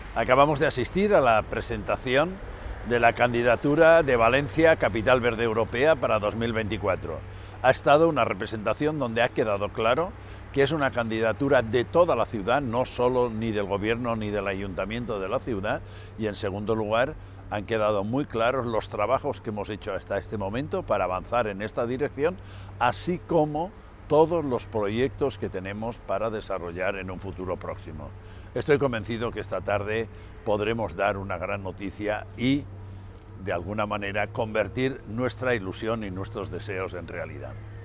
Acabamos de asistir a la presentación de la candidatura de Valencia Capital Verde Europea para 2024. Ha estado una representación donde ha quedado claro que es una candidatura de toda la ciudad, no solo ni del gobierno ni del ayuntamiento de la ciudad, y en segundo lugar han quedado muy claros los trabajos que hemos hecho hasta este momento para avanzar en esta dirección, así como todos los proyectos que tenemos para desarrollar en un futuro próximo. Estoy convencido que esta tarde podremos dar una gran noticia y, de alguna manera, convertir nuestra ilusión y nuestros deseos en realidad.